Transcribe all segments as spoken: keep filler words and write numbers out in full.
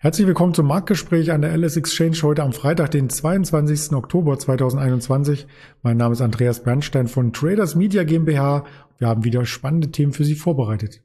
Herzlich willkommen zum Marktgespräch an der L S Exchange heute am Freitag, den zweiundzwanzigsten Oktober zweitausendeinundzwanzig. Mein Name ist Andreas Bernstein von Traders Media GmbH. Wir haben wieder spannende Themen für Sie vorbereitet.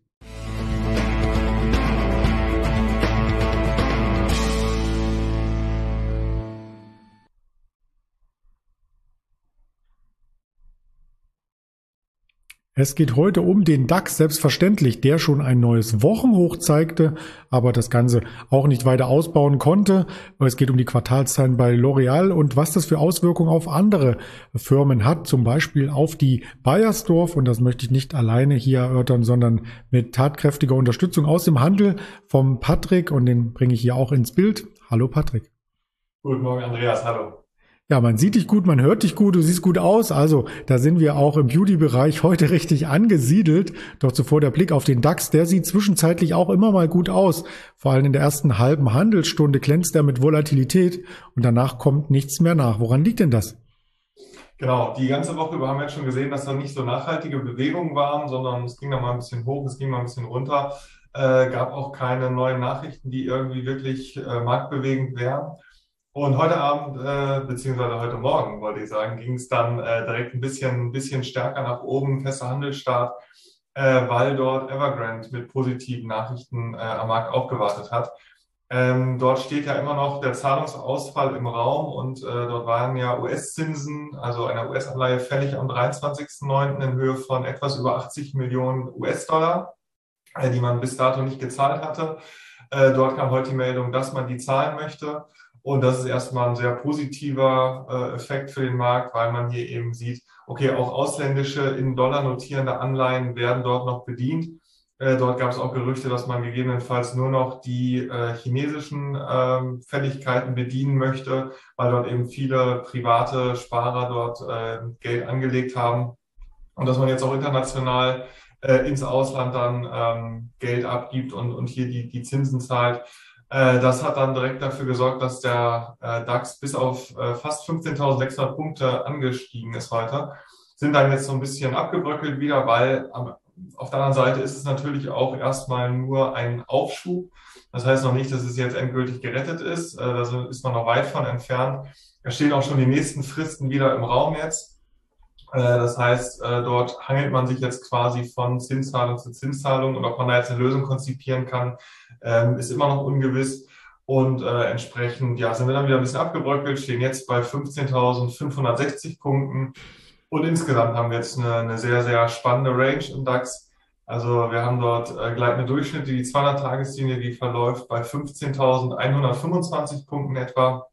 Es geht heute um den DAX, selbstverständlich, der schon ein neues Wochenhoch zeigte, aber das Ganze auch nicht weiter ausbauen konnte. Es geht um die Quartalszahlen bei L'Oréal und was das für Auswirkungen auf andere Firmen hat, zum Beispiel auf die Baiersdorf. Und das möchte ich nicht alleine hier erörtern, sondern mit tatkräftiger Unterstützung aus dem Handel vom Patrick, und den bringe ich hier auch ins Bild. Hallo Patrick. Guten Morgen Andreas, hallo. Ja, man sieht dich gut, man hört dich gut, du siehst gut aus. Also da sind wir auch im Beauty-Bereich heute richtig angesiedelt. Doch zuvor der Blick auf den DAX, der sieht zwischenzeitlich auch immer mal gut aus. Vor allem in der ersten halben Handelsstunde glänzt er mit Volatilität und danach kommt nichts mehr nach. Woran liegt denn das? Genau, die ganze Woche über haben wir jetzt schon gesehen, dass da nicht so nachhaltige Bewegungen waren, sondern es ging da mal ein bisschen hoch, es ging mal ein bisschen runter. Äh, gab auch keine neuen Nachrichten, die irgendwie wirklich äh, marktbewegend wären. Und heute Abend, äh, beziehungsweise heute Morgen, wollte ich sagen, ging es dann äh, direkt ein bisschen, ein bisschen stärker nach oben, fester Handelsstart, äh, weil dort Evergrande mit positiven Nachrichten äh, am Markt aufgewartet hat. Ähm, dort steht ja immer noch der Zahlungsausfall im Raum und äh, dort waren ja U S-Zinsen, also eine U S-Anleihe fällig am dreiundzwanzigsten neunten in Höhe von etwas über achtzig Millionen U S-Dollar, äh, die man bis dato nicht gezahlt hatte. Äh, dort kam heute die Meldung, dass man die zahlen möchte. Und das ist erstmal ein sehr positiver äh, Effekt für den Markt, weil man hier eben sieht, okay, auch ausländische in Dollar notierende Anleihen werden dort noch bedient. Äh, dort gab es auch Gerüchte, dass man gegebenenfalls nur noch die äh, chinesischen ähm, Fälligkeiten bedienen möchte, weil dort eben viele private Sparer dort äh, Geld angelegt haben. Und dass man jetzt auch international äh, ins Ausland dann ähm, Geld abgibt und, und hier die, die Zinsen zahlt. Das hat dann direkt dafür gesorgt, dass der DAX bis auf fast fünfzehntausendsechshundert Punkte angestiegen ist heute. Sind dann jetzt so ein bisschen abgebröckelt wieder, weil auf der anderen Seite ist es natürlich auch erstmal nur ein Aufschub. Das heißt noch nicht, dass es jetzt endgültig gerettet ist. Da ist man noch weit von entfernt. Da stehen auch schon die nächsten Fristen wieder im Raum jetzt. Das heißt, dort hangelt man sich jetzt quasi von Zinszahlung zu Zinszahlung, und ob man da jetzt eine Lösung konzipieren kann, ist immer noch ungewiss. Und entsprechend ja, sind wir dann wieder ein bisschen abgebröckelt, stehen jetzt bei fünfzehntausendfünfhundertsechzig Punkten. Und insgesamt haben wir jetzt eine, eine sehr, sehr spannende Range im DAX. Also wir haben dort gleitende Durchschnitte, die zweihundert-Tageslinie, die verläuft bei fünfzehntausendeinhundertfünfundzwanzig Punkten etwa.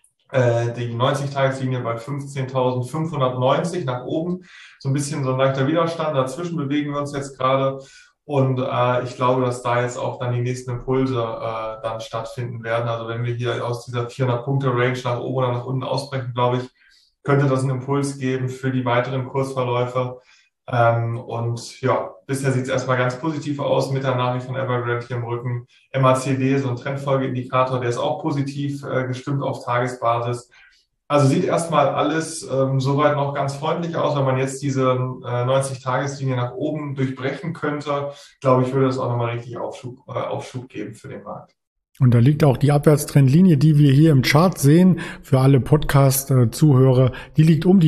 Die neunzig-Tageslinie bei fünfzehntausendfünfhundertneunzig nach oben. So ein bisschen so ein leichter Widerstand. Dazwischen bewegen wir uns jetzt gerade. Und äh, ich glaube, dass da jetzt auch dann die nächsten Impulse äh, dann stattfinden werden. Also wenn wir hier aus dieser vierhundert-Punkte-Range nach oben oder nach unten ausbrechen, glaube ich, könnte das einen Impuls geben für die weiteren Kursverläufe. Ähm, und ja, bisher sieht es erstmal ganz positiv aus mit der Nachricht von Evergrande hier im Rücken. M A C D, so ein Trendfolgeindikator, der ist auch positiv äh, gestimmt auf Tagesbasis. Also sieht erstmal alles ähm, soweit noch ganz freundlich aus. Wenn man jetzt diese äh, neunzig-Tageslinie nach oben durchbrechen könnte, glaube ich, würde das auch nochmal richtig Aufschub, äh, Aufschub geben für den Markt. Und da liegt auch die Abwärtstrendlinie, die wir hier im Chart sehen, für alle Podcast-Zuhörer, die liegt um die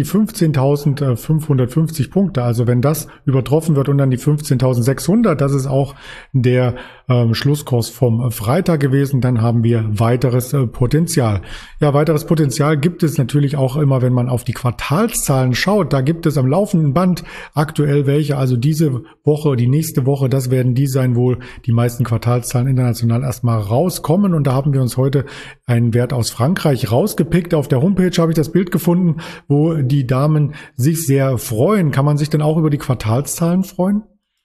fünfzehntausendfünfhundertfünfzig Punkte. Also wenn das übertroffen wird und dann die fünfzehntausendsechshundert, das ist auch der ähm, Schlusskurs vom Freitag gewesen, dann haben wir weiteres äh, Potenzial. Ja, weiteres Potenzial gibt es natürlich auch immer, wenn man auf die Quartalszahlen schaut. Da gibt es am laufenden Band aktuell welche, also diese Woche, die nächste Woche, das werden die sein, wohl die meisten Quartalszahlen international erstmal raus kommen, und da haben wir uns heute einen Wert aus Frankreich rausgepickt. Auf der Homepage habe ich das Bild gefunden, wo die Damen sich sehr freuen. Kann man sich denn auch über die Quartalszahlen freuen?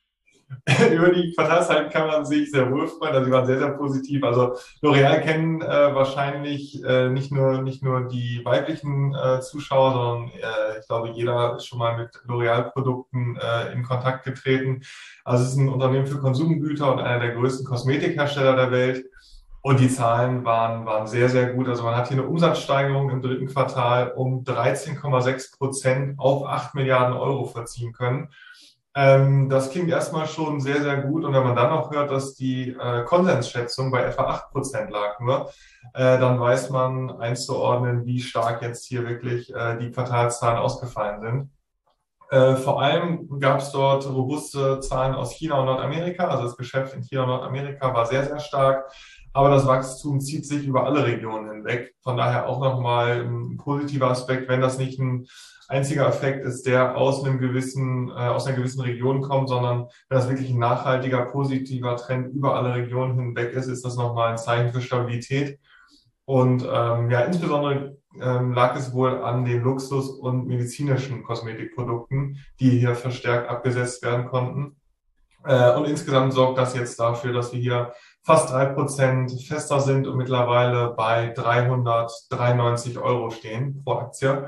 Über die Quartalszahlen kann man sich sehr wohl freuen. Also die waren sehr, sehr positiv. Also L'Oréal kennen äh, wahrscheinlich äh, nicht nur nicht nur die weiblichen äh, Zuschauer, sondern äh, ich glaube, jeder ist schon mal mit L'Oréal-Produkten äh, in Kontakt getreten. Also es ist ein Unternehmen für Konsumgüter und einer der größten Kosmetikhersteller der Welt. Und die Zahlen waren, waren sehr, sehr gut. Also man hat hier eine Umsatzsteigerung im dritten Quartal um dreizehn Komma sechs Prozent auf acht Milliarden Euro verziehen können. Ähm, das klingt erstmal schon sehr, sehr gut. Und wenn man dann noch hört, dass die äh, Konsensschätzung bei etwa acht Prozent lag nur, äh, dann weiß man einzuordnen, wie stark jetzt hier wirklich äh, die Quartalszahlen ausgefallen sind. Äh, vor allem gab es dort robuste Zahlen aus China und Nordamerika. Also das Geschäft in China und Nordamerika war sehr, sehr stark. Aber das Wachstum zieht sich über alle Regionen hinweg. Von daher auch nochmal ein positiver Aspekt, wenn das nicht ein einziger Effekt ist, der aus einem gewissen, äh, aus einer gewissen Region kommt, sondern wenn das wirklich ein nachhaltiger, positiver Trend über alle Regionen hinweg ist, ist das nochmal ein Zeichen für Stabilität. Und ähm, ja, insbesondere ähm, lag es wohl an den Luxus- und medizinischen Kosmetikprodukten, die hier verstärkt abgesetzt werden konnten. Äh, und insgesamt sorgt das jetzt dafür, dass wir hier fast drei Prozent fester sind und mittlerweile bei dreihundertdreiundneunzig Euro stehen pro Aktie.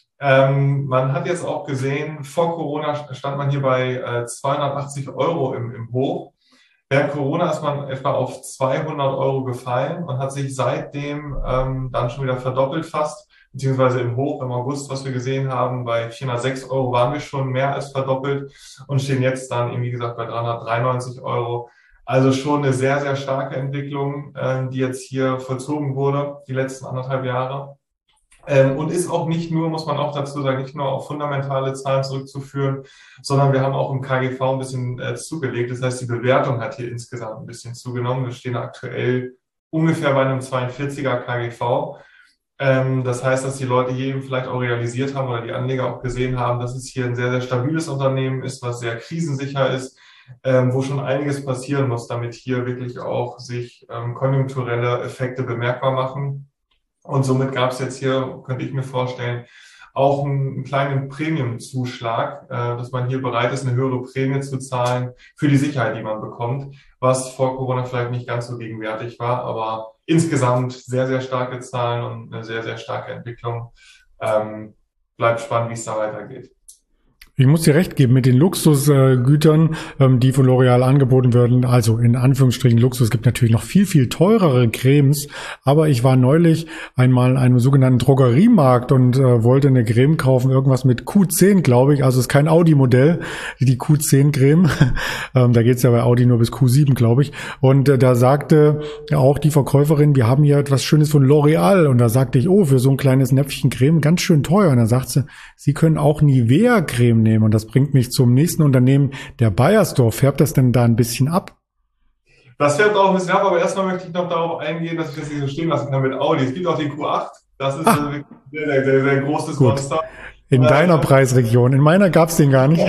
Ähm, man hat jetzt auch gesehen, vor Corona stand man hier bei äh, zweihundertachtzig Euro im, im Hoch. Während Corona ist man etwa auf zweihundert Euro gefallen und hat sich seitdem ähm, dann schon wieder verdoppelt fast, beziehungsweise im Hoch im August, was wir gesehen haben, bei vierhundertsechs Euro waren wir schon mehr als verdoppelt und stehen jetzt dann, eben wie gesagt, bei dreihundertdreiundneunzig Euro. Also schon eine sehr, sehr starke Entwicklung, ähm, die jetzt hier vollzogen wurde, die letzten anderthalb Jahre. Ähm, und ist auch nicht nur, muss man auch dazu sagen, nicht nur auf fundamentale Zahlen zurückzuführen, sondern wir haben auch im K G V ein bisschen äh, zugelegt. Das heißt, die Bewertung hat hier insgesamt ein bisschen zugenommen. Wir stehen aktuell ungefähr bei einem zweiundvierziger K G V. Ähm, das heißt, dass die Leute hier eben vielleicht auch realisiert haben oder die Anleger auch gesehen haben, dass es hier ein sehr, sehr stabiles Unternehmen ist, was sehr krisensicher ist, ähm, wo schon einiges passieren muss, damit hier wirklich auch sich ähm, konjunkturelle Effekte bemerkbar machen. Und somit gab es jetzt hier, könnte ich mir vorstellen, auch einen kleinen Prämienzuschlag, äh, dass man hier bereit ist, eine höhere Prämie zu zahlen für die Sicherheit, die man bekommt, was vor Corona vielleicht nicht ganz so gegenwärtig war, aber insgesamt sehr, sehr starke Zahlen und eine sehr, sehr starke Entwicklung. Ähm, bleibt spannend, wie es da weitergeht. Ich muss dir recht geben, mit den Luxusgütern, ähm, die von L'Oréal angeboten werden, also in Anführungsstrichen Luxus, es gibt natürlich noch viel, viel teurere Cremes, aber ich war neulich einmal in einem sogenannten Drogeriemarkt und äh, wollte eine Creme kaufen, irgendwas mit Q zehn, glaube ich, also es ist kein Audi-Modell, die Q zehn Creme, ähm, da geht's ja bei Audi nur bis Q sieben, glaube ich, und äh, da sagte auch die Verkäuferin, wir haben hier etwas Schönes von L'Oréal, und da sagte ich, oh, für so ein kleines Näpfchen Creme ganz schön teuer, und dann sagt sie, Sie können auch Nivea-Creme nehmen. Und das bringt mich zum nächsten Unternehmen, der Beiersdorf. Färbt das denn da ein bisschen ab? Das färbt auch ein bisschen ab, aber erstmal möchte ich noch darauf eingehen, dass ich das nicht so stehen lassen kann mit Audi. Es gibt auch den Q acht. Das ist ah, ein sehr, sehr, sehr, sehr großes gut. Monster. In äh, deiner Preisregion. In meiner gab es den gar nicht.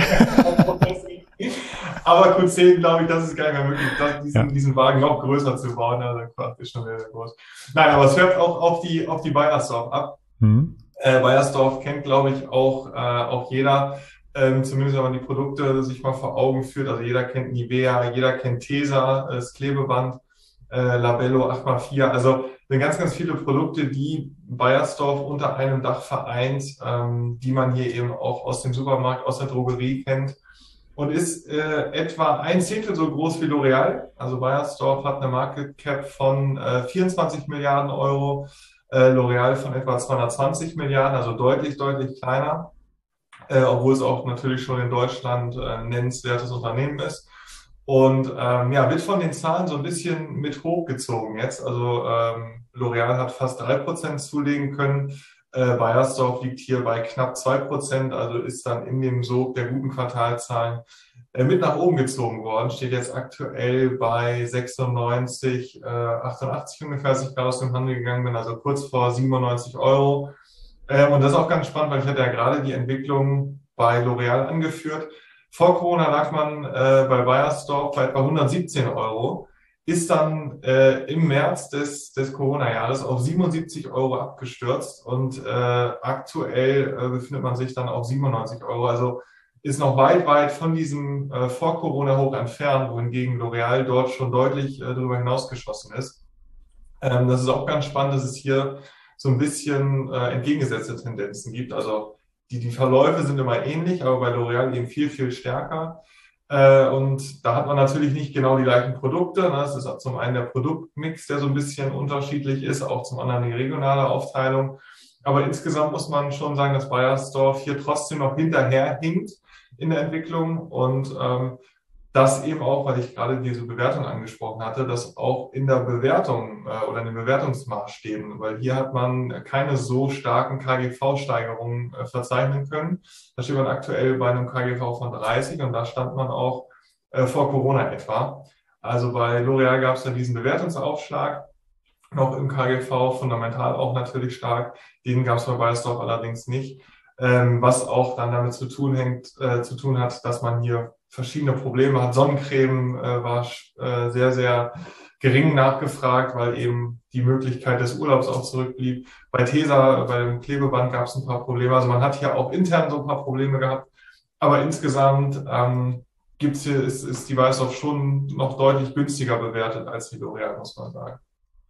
Aber Q zehn, glaube ich, das ist gar nicht mehr möglich, das, diesen, ja. diesen Wagen noch größer zu bauen. Also der Q acht ist schon sehr, sehr groß. Nein, aber es färbt auch auf die, auf die Beiersdorf ab. Mhm. Äh, Beiersdorf kennt, glaube ich, auch, äh, auch jeder. Ähm, zumindest wenn man die Produkte sich mal vor Augen führt. Also jeder kennt Nivea, jeder kennt Tesa, das Klebeband, äh, Labello acht mal vier. Also sind ganz, ganz viele Produkte, die Beiersdorf unter einem Dach vereint, ähm, die man hier eben auch aus dem Supermarkt, aus der Drogerie kennt. Und ist äh, etwa ein Zehntel so groß wie L'Oréal. Also Beiersdorf hat eine Market Cap von äh, vierundzwanzig Milliarden Euro, äh, L'Oréal von etwa zweihundertzwanzig Milliarden, also deutlich, deutlich kleiner. Äh, obwohl es auch natürlich schon in Deutschland äh, ein nennenswertes Unternehmen ist. Und ähm, ja, wird von den Zahlen so ein bisschen mit hochgezogen jetzt. Also ähm, L'Oréal hat fast drei Prozent zulegen können. Äh, Beiersdorf liegt hier bei knapp zwei Prozent, also ist dann in dem Sog der guten Quartalzahlen äh, mit nach oben gezogen worden. Steht jetzt aktuell bei sechsundneunzig, äh, achtundachtzig ungefähr, als ich gerade aus dem Handel gegangen bin, also kurz vor siebenundneunzig Euro. Ähm, und das ist auch ganz spannend, weil ich hatte ja gerade die Entwicklung bei L'Oréal angeführt. Vor Corona lag man äh, bei Beiersdorf bei etwa hundertsiebzehn Euro, ist dann äh, im März des, des Corona-Jahres auf siebenundsiebzig Euro abgestürzt und äh, aktuell äh, befindet man sich dann auf siebenundneunzig Euro. Also ist noch weit, weit von diesem äh, Vor-Corona-Hoch entfernt, wohingegen L'Oréal dort schon deutlich äh, darüber hinausgeschossen ist. Ähm, das ist auch ganz spannend, dass es hier so ein bisschen äh, entgegengesetzte Tendenzen gibt. Also die, die Verläufe sind immer ähnlich, aber bei L'Oréal eben viel, viel stärker. Äh, und da hat man natürlich nicht genau die gleichen Produkte. Ne? Das ist zum einen der Produktmix, der so ein bisschen unterschiedlich ist, auch zum anderen die regionale Aufteilung. Aber insgesamt muss man schon sagen, dass Beiersdorf hier trotzdem noch hinterherhinkt. in der Entwicklung und ähm, das eben auch, weil ich gerade diese Bewertung angesprochen hatte, dass auch in der Bewertung äh, oder in den Bewertungsmaßstäben, weil hier hat man keine so starken K G V-Steigerungen äh, verzeichnen können. Da steht man aktuell bei einem K G V von dreißig und da stand man auch äh, vor Corona etwa. Also bei L'Oréal gab es ja diesen Bewertungsaufschlag, noch im K G V, fundamental auch natürlich stark. Den gab es bei Beiersdorf allerdings nicht, ähm, was auch dann damit zu tun hängt, äh, zu tun hat, dass man hier verschiedene Probleme hat. Sonnencreme äh, war äh, sehr, sehr gering nachgefragt, weil eben die Möglichkeit des Urlaubs auch zurückblieb. Bei Tesa, bei dem Klebeband gab es ein paar Probleme. Also man hat hier auch intern so ein paar Probleme gehabt. Aber insgesamt ähm, gibt's hier, ist, ist die Beiersdorf schon noch deutlich günstiger bewertet als die L'Oréal, muss man sagen.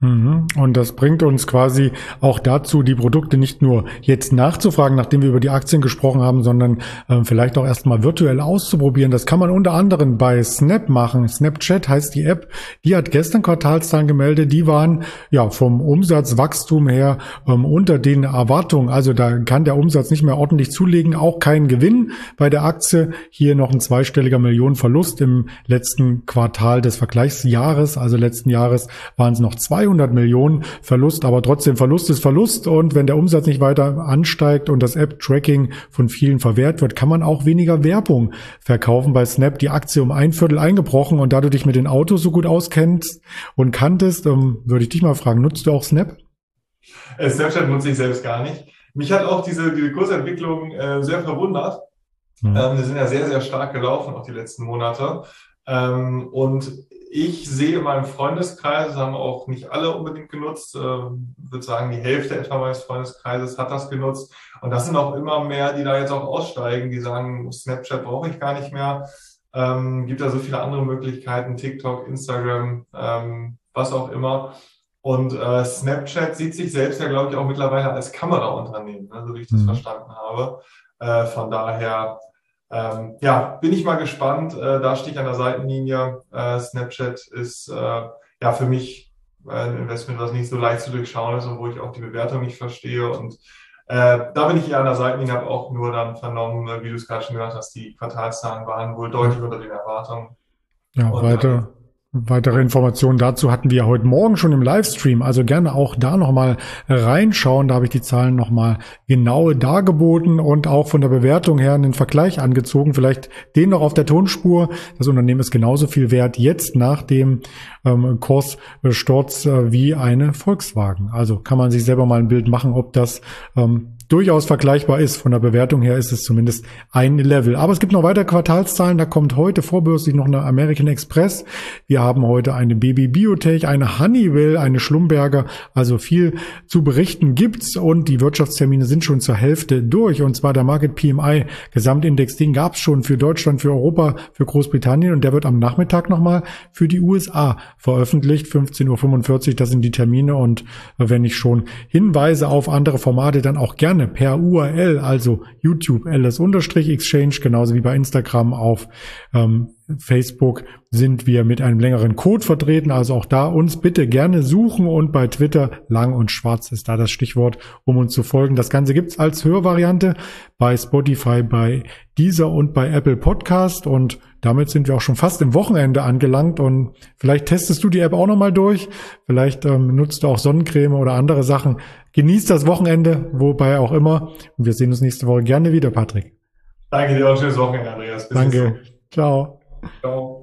Und das bringt uns quasi auch dazu, die Produkte nicht nur jetzt nachzufragen, nachdem wir über die Aktien gesprochen haben, sondern äh, vielleicht auch erstmal virtuell auszuprobieren. Das kann man unter anderem bei Snap machen. Snapchat heißt die App. Die hat gestern Quartalszahlen gemeldet. Die waren ja vom Umsatzwachstum her ähm, unter den Erwartungen. Also da kann der Umsatz nicht mehr ordentlich zulegen. Auch kein Gewinn bei der Aktie. Hier noch ein zweistelliger Millionenverlust im letzten Quartal des Vergleichsjahres. Also letzten Jahres waren es noch zweihundert Millionen Verlust, aber trotzdem Verlust ist Verlust und wenn der Umsatz nicht weiter ansteigt und das App-Tracking von vielen verwehrt wird, kann man auch weniger Werbung verkaufen. Bei Snap die Aktie um ein Viertel eingebrochen und da du dich mit den Autos so gut auskennst und kanntest, ähm, würde ich dich mal fragen, nutzt du auch Snap? Äh, Snapchat nutze ich selbst gar nicht. Mich hat auch diese, diese Kursentwicklung äh, sehr verwundert. Mhm. Ähm, die sind ja sehr, sehr stark gelaufen auch die letzten Monate. Ähm, und ich sehe in meinem Freundeskreis, haben auch nicht alle unbedingt genutzt, äh, würde sagen, die Hälfte etwa meines Freundeskreises hat das genutzt. Und das sind auch immer mehr, die da jetzt auch aussteigen, die sagen, Snapchat brauche ich gar nicht mehr. Ähm, gibt ja so viele andere Möglichkeiten, TikTok, Instagram, ähm, was auch immer. Und äh, Snapchat sieht sich selbst ja, glaube ich, auch mittlerweile als Kameraunternehmen, ne, so wie ich das mhm. verstanden habe. Äh, von daher Ähm, ja, bin ich mal gespannt. Äh, da stehe ich an der Seitenlinie. Äh, Snapchat ist äh, ja für mich ein Investment, was nicht so leicht zu durchschauen ist und wo ich auch die Bewertung nicht verstehe. Und äh, da bin ich eher an der Seitenlinie, habe auch nur dann vernommen, wie du es gerade schon gesagt hast, die Quartalszahlen waren wohl deutlich unter den Erwartungen. Ja, und weiter. Weitere Informationen dazu hatten wir heute Morgen schon im Livestream, also gerne auch da nochmal reinschauen. Da habe ich die Zahlen nochmal genau dargeboten und auch von der Bewertung her einen Vergleich angezogen. Vielleicht den noch auf der Tonspur. Das Unternehmen ist genauso viel wert jetzt nach dem ähm, Kurssturz äh, wie eine Volkswagen. Also kann man sich selber mal ein Bild machen, ob das ähm, durchaus vergleichbar ist. Von der Bewertung her ist es zumindest ein Level. Aber es gibt noch weitere Quartalszahlen. Da kommt heute vorbörslich noch eine American Express. Wir haben heute eine B B Biotech, eine Honeywell, eine Schlumberger. Also viel zu berichten gibt's und die Wirtschaftstermine sind schon zur Hälfte durch. Und zwar der Market P M I Gesamtindex, den gab's schon für Deutschland, für Europa, für Großbritannien und der wird am Nachmittag nochmal für die U S A veröffentlicht. fünfzehn Uhr fünfundvierzig, das sind die Termine und wenn ich schon hinweise auf andere Formate, dann auch gerne per U R L, also YouTube L S-Exchange, genauso wie bei Instagram. Auf ähm, Facebook sind wir mit einem längeren Code vertreten, also auch da uns bitte gerne suchen und bei Twitter lang und schwarz ist da das Stichwort, um uns zu folgen. Das Ganze gibt's als Hörvariante bei Spotify, bei Deezer und bei Apple Podcast und damit sind wir auch schon fast im Wochenende angelangt und vielleicht testest du die App auch nochmal durch, vielleicht ähm, nutzt du auch Sonnencreme oder andere Sachen. Genießt das Wochenende, wobei auch immer und wir sehen uns nächste Woche gerne wieder, Patrick. Danke dir, auch ein schönes Wochenende, Andreas. Bis Danke, ciao. Ciao.